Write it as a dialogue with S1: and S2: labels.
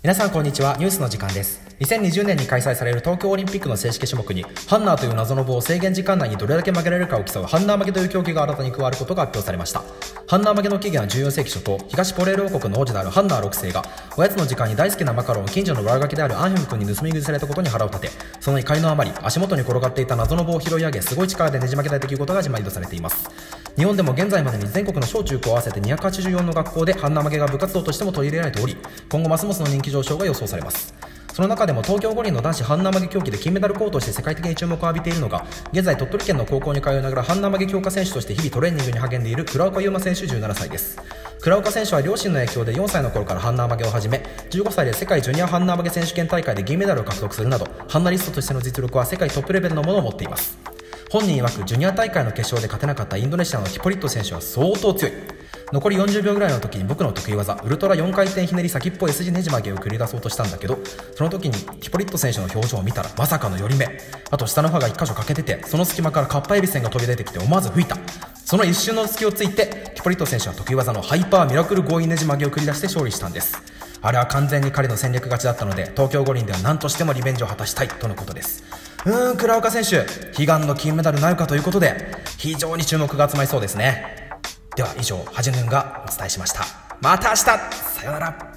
S1: 皆さんこんにちは。ニュースの時間です。2020年に開催される東京オリンピックの正式種目にハンナーという謎の棒を制限時間内にどれだけ曲げられるかを競うハンナー曲げという競技が新たに加わることが発表されました。ハンナー曲げの起源は14世紀初頭、東ポレール王国の王子であるハンナー6世がおやつの時間に大好きなマカロンを近所の悪ガキであるアンヘム君に盗み食いされたことに腹を立て、その怒りのあまり足元に転がっていた謎の棒を拾い上げ、すごい力でねじ曲げたいということが始まりとされています。日本でも現在までに全国の小中高合わせて284の学校でハンナー曲げが部活動としても取り入れられており、今後ますますの人気上昇が予想されます。その中でも東京五輪の男子ハンナー曲げ競技で金メダル候補として世界的に注目を浴びているのが、現在鳥取県の高校に通いながらハンナー曲げ強化選手として日々トレーニングに励んでいる倉岡悠馬選手17歳です。倉岡選手は両親の影響で4歳の頃からハンナー曲げを始め、15歳で世界ジュニアハンナー曲げ選手権大会で銀メダルを獲得するなど、ハンナリストとしての実力は世界トップレベルのものを持っています。本人曰くジュニア大会の決勝で勝てなかったインドネシアのヒポリット選手は相当強い。残り40秒ぐらいの時に僕の得意技ウルトラ4回転ひねり先っぽ S 字ねじ曲げを繰り出そうとしたんだけど、その時にヒポリット選手の表情を見たらまさかの寄り目、あと下の歯が1箇所欠けてて、その隙間からカッパエビせんが飛び出てきて思わず吹いた。その一瞬の隙をついてヒポリット選手は得意技のハイパーミラクル強引ねじ曲げを繰り出して勝利したんです。あれは完全に彼の戦略勝ちだったので、東京五輪では何としてもリベンジを果たしたいとのことです。倉岡選手悲願の金メダルなるかということで、非常に注目が集まりそうですね。では以上、はじぬんがお伝えしました。また明日、さよなら。